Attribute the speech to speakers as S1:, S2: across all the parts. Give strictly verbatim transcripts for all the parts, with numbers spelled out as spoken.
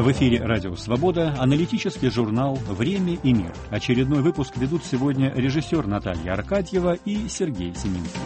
S1: В эфире «Радио Свобода», аналитический журнал «Время и мир». Очередной выпуск ведут сегодня режиссер Наталья Аркадьева и Сергей Семинский.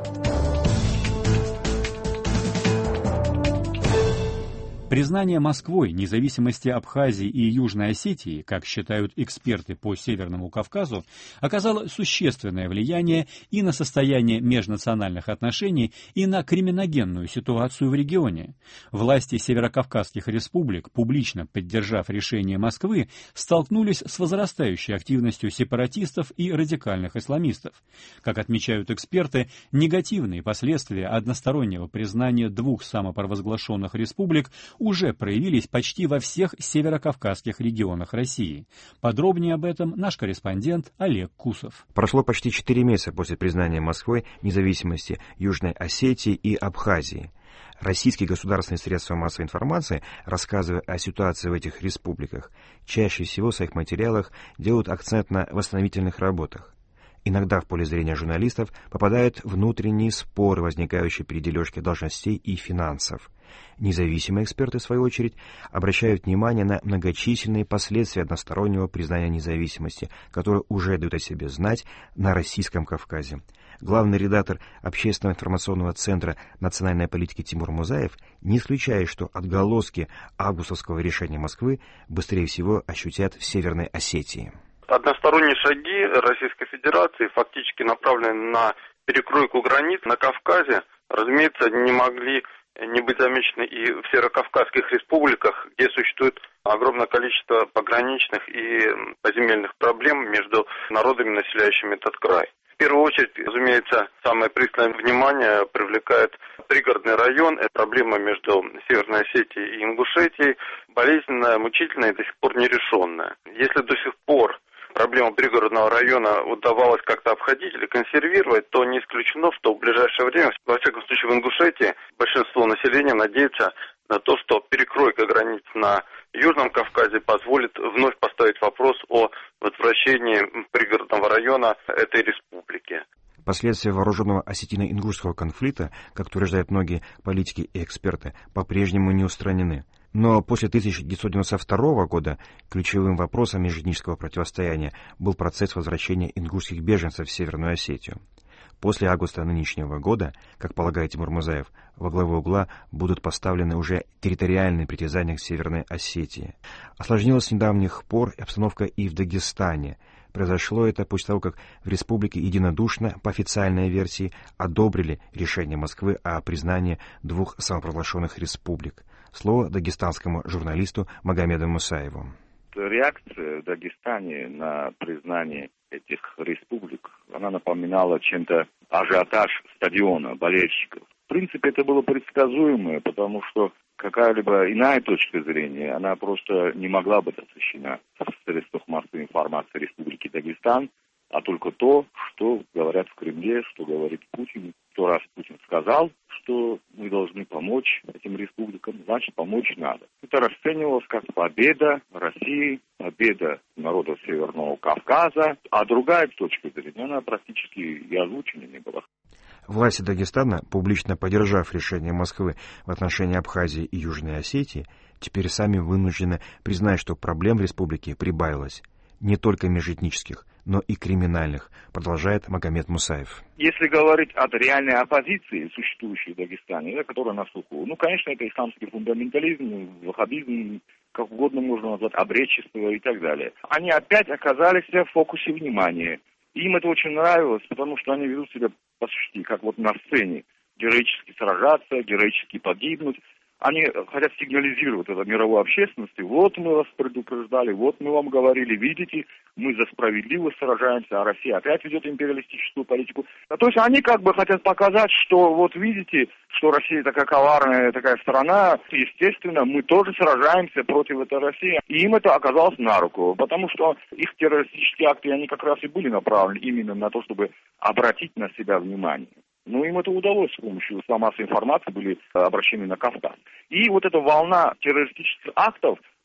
S1: Признание Москвой независимости Абхазии и Южной Осетии, как считают эксперты по Северному Кавказу, оказало существенное влияние и на состояние межнациональных отношений, и на криминогенную ситуацию в регионе. Власти северокавказских республик, публично поддержав решение Москвы, столкнулись с возрастающей активностью сепаратистов и радикальных исламистов. Как отмечают эксперты, негативные последствия одностороннего признания двух самопровозглашенных республик уже проявились почти во всех северокавказских регионах России. Подробнее об этом наш корреспондент Олег Кусов.
S2: Прошло почти четыре месяца после признания Москвой независимости Южной Осетии и Абхазии. Российские государственные средства массовой информации, рассказывая о ситуации в этих республиках, чаще всего в своих материалах делают акцент на восстановительных работах. Иногда в поле зрения журналистов попадают внутренние споры, возникающие при дележке должностей и финансов. Независимые эксперты, в свою очередь, обращают внимание на многочисленные последствия одностороннего признания независимости, которые уже дают о себе знать на Российском Кавказе. Главный редактор Общественного информационного центра национальной политики Тимур Музаев не исключает, что отголоски августовского решения Москвы быстрее всего ощутят в Северной Осетии.
S3: Односторонние шаги Российской Федерации, фактически направленные на перекройку границ на Кавказе, разумеется, не могли не быть замечены и в северокавказских республиках, где существует огромное количество пограничных и поземельных проблем между народами, населяющими этот край. В первую очередь, разумеется, самое пристальное внимание привлекает пригородный район. Это проблема между Северной Осетией и Ингушетией, болезненная, мучительная и до сих пор нерешенная. Если до сих пор проблему пригородного района удавалось как-то обходить или консервировать, то не исключено, что в ближайшее время, во всяком случае в Ингушетии, большинство населения надеется на то, что перекройка границ на Южном Кавказе позволит вновь поставить вопрос о возвращении пригородного района этой республики.
S2: Последствия вооруженного осетино-ингушского конфликта, как утверждают многие политики и эксперты, по-прежнему не устранены. Но после тысяча девятьсот девяносто второго года ключевым вопросом межэтнического противостояния был процесс возвращения ингушских беженцев в Северную Осетию. После августа нынешнего года, как полагает Тимур Музаев, во главу угла будут поставлены уже территориальные притязания к Северной Осетии. Осложнилась с недавних пор обстановка и в Дагестане. Произошло это после того, как в республике единодушно, по официальной версии, одобрили решение Москвы о признании двух самопровозглашенных республик. Слово дагестанскому журналисту Магомеду Мусаеву.
S4: Реакция в Дагестане на признание этих республик, она напоминала чем-то ажиотаж стадиона болельщиков. В принципе, это было предсказуемо, потому что какая-либо иная точка зрения, она просто не могла быть освещена в средствах массовой информации Республики Дагестан, а только то, что говорят в Кремле, что говорит Путин. То раз Путин сказал, что мы должны помочь этим республикам, значит, помочь надо. Это расценивалось как победа России, победа народа Северного Кавказа, а другая точка зрения, она практически и озвучена не была.
S2: Власти Дагестана, публично поддержав решение Москвы в отношении Абхазии и Южной Осетии, теперь сами вынуждены признать, что проблем в республике прибавилось. Не только межэтнических, но и криминальных, продолжает Магомед Мусаев.
S4: Если говорить о реальной оппозиции, существующей в Дагестане, которая на слуху, ну, конечно, это исламский фундаментализм, ваххабизм, как угодно можно назвать, обречество и так далее. Они опять оказались в фокусе внимания. Им это очень нравилось, потому что они ведут себя почти как вот на сцене. Героически сражаться, героически погибнуть. Они хотят сигнализировать это мировой общественности. Вот мы вас предупреждали, вот мы вам говорили, видите, мы за справедливость сражаемся, а Россия опять ведет империалистическую политику. То есть они как бы хотят показать, что вот видите, что Россия такая коварная, такая страна. Естественно, мы тоже сражаемся против этой России. И им это оказалось на руку, потому что их террористические акты, они как раз и были направлены именно на то, чтобы обратить на себя внимание. Ну, им это удалось с помощью массовой информации, были обращены на Кавказ. И вот эта волна террористических актов,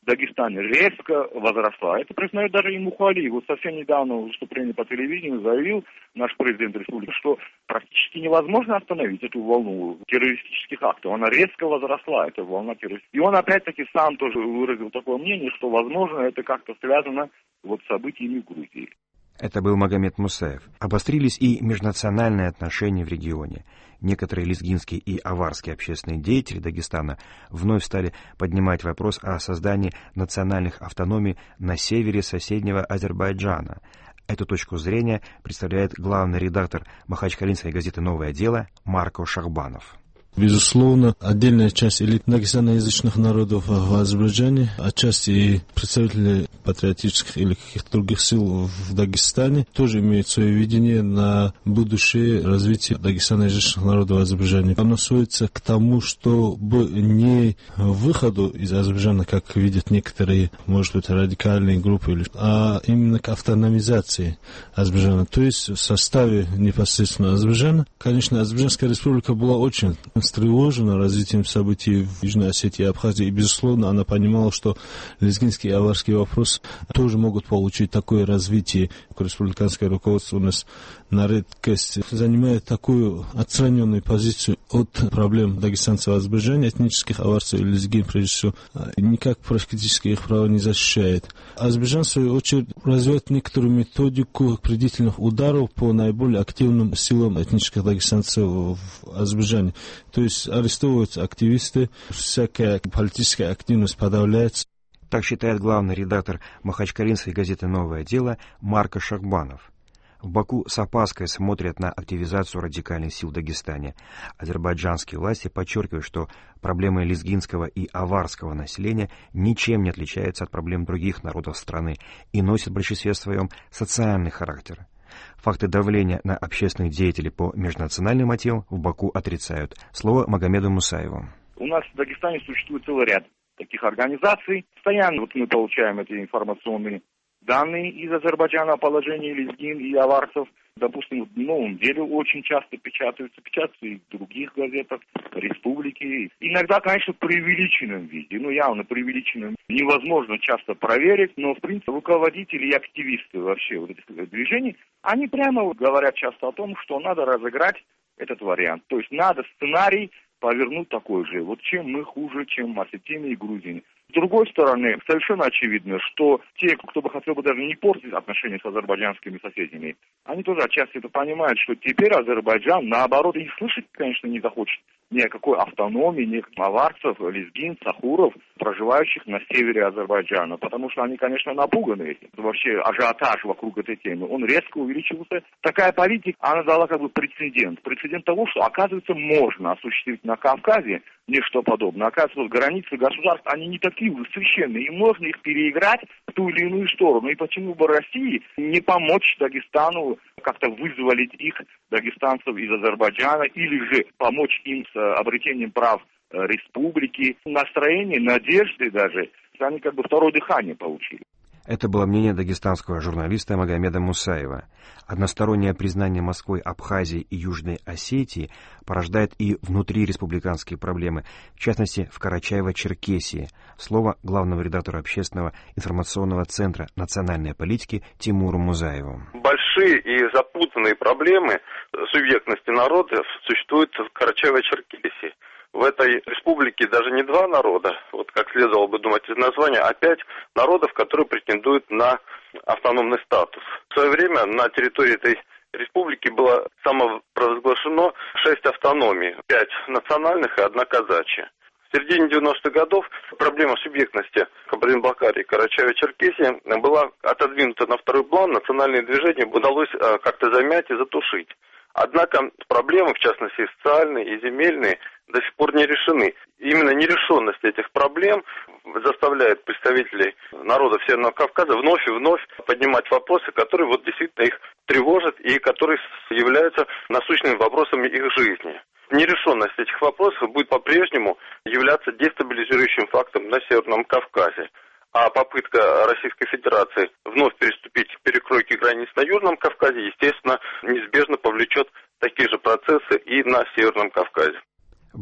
S4: в Дагестане резко возросла. Это признает даже и Мухали. Вот совсем недавно в выступлении по телевидению заявил наш президент республики, что практически невозможно остановить эту волну террористических актов. Она резко возросла, эта волна террористов. И он опять-таки сам тоже выразил такое мнение, что, возможно, это как-то связано вот с событиями в Грузии.
S2: Это был Магомед Мусаев. Обострились и межнациональные отношения в регионе. Некоторые лезгинские и аварские общественные деятели Дагестана вновь стали поднимать вопрос о создании национальных автономий на севере соседнего Азербайджана. Эту точку зрения представляет главный редактор махачкалинской газеты «Новое дело» Марко Шахбанов.
S5: Безусловно, отдельная часть элит дагестаноязычных народов в Азербайджане, отчасти и представители патриотических или каких-то других сил в Дагестане тоже имеют свое видение на будущее развитие дагестаноязычных народов в Азербайджане. Оно сводится к тому, чтобы не выходу из Азербайджана, как видят некоторые, может быть, радикальные группы, а именно к автономизации Азербайджана, то есть в составе непосредственно Азербайджана. Конечно, Азербайджанская республика была очень встревожена развитием событий в Южной Осетии и Абхазии, и, безусловно, она понимала, что лезгинский и аварский вопрос тоже могут получить такое развитие. Республиканское руководство у нас на редкость занимает такую отстраненную позицию от проблем дагестанцев в Азербайджане, этнических аварцев и лезгин, прежде всего, никак практически их права не защищает. Азербайджан, в свою очередь, развивает некоторую методику предварительных ударов по наиболее активным силам этнических дагестанцев в Азербайджане. То есть арестовываются активисты, всякая политическая активность подавляется.
S2: Так считает главный редактор махачкалинской газеты «Новое дело» Марко Шахбанов. В Баку с опаской смотрят на активизацию радикальных сил в Дагестане. Азербайджанские власти подчеркивают, что проблемы лезгинского и аварского населения ничем не отличаются от проблем других народов страны и носят в большинстве своем социальный характер. Факты давления на общественных деятелей по межнациональным мотивам в Баку отрицают. Слово Магомеду Мусаеву.
S4: У нас в Дагестане существует целый ряд таких организаций. Постоянно вот мы получаем эти информационные данные из Азербайджана о положении лезгин и аварцев. Допустим, в «Новом деле» очень часто печатаются, печатаются и в других газетах республики. Иногда, конечно, в преувеличенном виде, ну явно преувеличенном. Невозможно часто проверить, но, в принципе, руководители и активисты вообще вот этих движений, они прямо говорят часто о том, что надо разыграть этот вариант. То есть надо сценарий повернуть такой же. Вот чем мы хуже, чем осетины и грузины. С другой стороны, совершенно очевидно, что те, кто бы хотел бы даже не портить отношения с азербайджанскими соседями, они тоже отчасти это понимают, что теперь Азербайджан, наоборот, и слышать, конечно, не захочет ни о какой автономии, ни о аварцев, лезгин, сахуров, проживающих на севере Азербайджана, потому что они, конечно, напуганы этим. Вообще ажиотаж вокруг этой темы, он резко увеличился. Такая политика, она дала как бы прецедент. Прецедент того, что, оказывается, можно осуществить на Кавказе нечто подобное. Оказывается, границы государств, они не такие уже священные, и можно их переиграть в ту или иную сторону. И почему бы России не помочь Дагестану как-то вызволить их, дагестанцев, из Азербайджана, или же помочь им с обретением прав республики, настроение, надежды даже. Они как бы второе дыхание получили.
S2: Это было мнение дагестанского журналиста Магомеда Мусаева. Одностороннее признание Москвой Абхазии и Южной Осетии порождает и внутриреспубликанские проблемы, в частности в Карачаево-Черкесии. Слово главного редактора общественного информационного центра национальной политики Тимуру Музаеву.
S3: Большие и запутанные проблемы субъектности народов существуют в Карачаево-Черкесии. В этой республике даже не два народа, вот как следовало бы думать из названия, а пять народов, которые претендуют на автономный статус. В свое время на территории этой республики было самопровозглашено шесть автономий, пять национальных и одна казачья. В середине девяностых годов проблема субъектности Кабардино-Балкарии и Карачаево-Черкесии была отодвинута на второй план, национальные движения удалось как-то замять и затушить. Однако проблемы, в частности социальные и земельные, до сих пор не решены. Именно нерешенность этих проблем заставляет представителей народов Северного Кавказа вновь и вновь поднимать вопросы, которые вот действительно их тревожат и которые являются насущными вопросами их жизни. Нерешенность этих вопросов будет по-прежнему являться дестабилизирующим фактором на Северном Кавказе. А попытка Российской Федерации вновь переступить к перекройке границ на Южном Кавказе, естественно, неизбежно повлечет такие же процессы и на Северном Кавказе.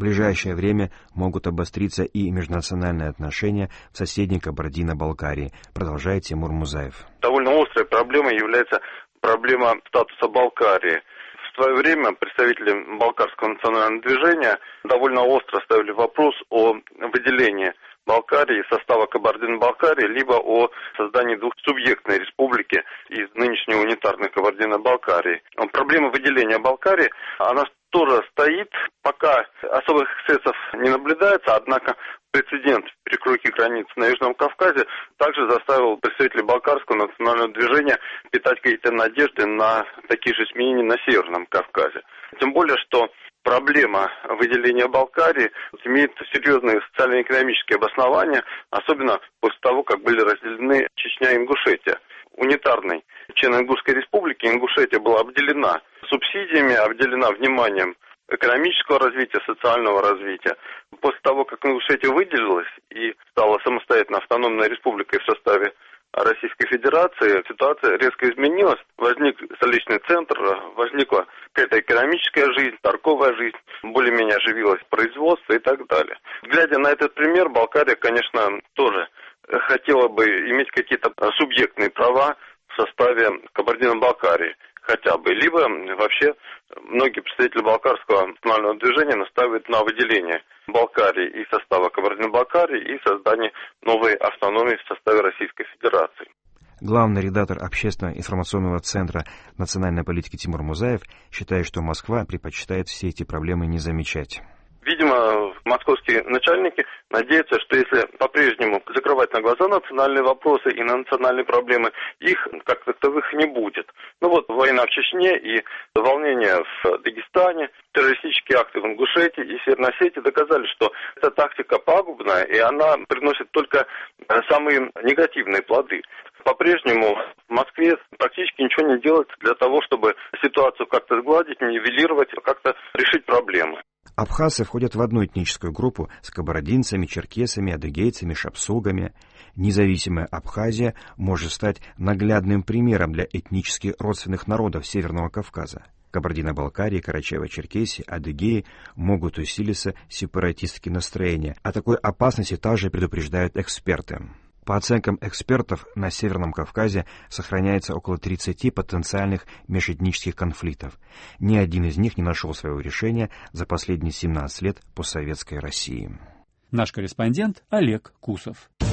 S2: ближайшее время могут обостриться и межнациональные отношения в соседней Кабардино-Балкарии, продолжает Тимур Музаев.
S3: Довольно острой проблемой является проблема статуса Балкарии. В свое время представители Балкарского национального движения довольно остро ставили вопрос о выделении Балкарии из состава Кабардино-Балкарии, либо о создании двухсубъектной республики из нынешней унитарной Кабардино-Балкарии. Проблема выделения Балкарии, она тоже стоит, пока особых эксцессов не наблюдается, однако прецедент перекройки границ на Южном Кавказе также заставил представителей Балкарского национального движения питать какие-то надежды на такие же изменения на Северном Кавказе. Тем более, что проблема выделения Балкарии имеет серьезные социально-экономические обоснования, особенно после того, как были разделены Чечня и Ингушетия. Унитарной член Ингушской республики Ингушетия была обделена субсидиями, обделена вниманием экономического развития, социального развития. После того, как Ингушетия выделилась и стала самостоятельно автономной республикой в составе Российской Федерации, ситуация резко изменилась. Возник столичный центр, возникла какая-то экономическая жизнь, торговая жизнь, более-менее оживилось производство и так далее. Глядя на этот пример, Балкария, конечно, тоже хотела бы иметь какие-то субъектные права в составе Кабардино-Балкарии хотя бы. Либо вообще многие представители Балкарского национального движения настаивают на выделении Балкарии из состава Кабардино-Балкарии и создании новой автономии в составе Российской Федерации.
S2: Главный редактор общественного информационного центра национальной политики Тимур Музаев считает, что Москва предпочитает все эти проблемы не замечать.
S3: Видимо, московские начальники надеются, что если по-прежнему закрывать на глаза национальные вопросы и на национальные проблемы, их как таковых не будет. Ну вот, война в Чечне и волнения в Дагестане, террористические акты в Ингушетии и Северной Осетии доказали, что эта тактика пагубная, и она приносит только самые негативные плоды. По-прежнему в Москве практически ничего не делать для того, чтобы ситуацию как-то сгладить, нивелировать, как-то решить проблемы.
S2: Абхазцы входят в одну этническую группу с кабардинцами, черкесами, адыгейцами, шапсугами. Независимая Абхазия может стать наглядным примером для этнически родственных народов Северного Кавказа. Кабардино-Балкарии, Карачаево-Черкесии, Адыгеи могут усилиться сепаратистские настроения. О такой опасности также предупреждают эксперты. По оценкам экспертов, на Северном Кавказе сохраняется около тридцати потенциальных межэтнических конфликтов. Ни один из них не нашел своего решения за последние семнадцать лет постсоветской России.
S1: Наш корреспондент Олег Кусов.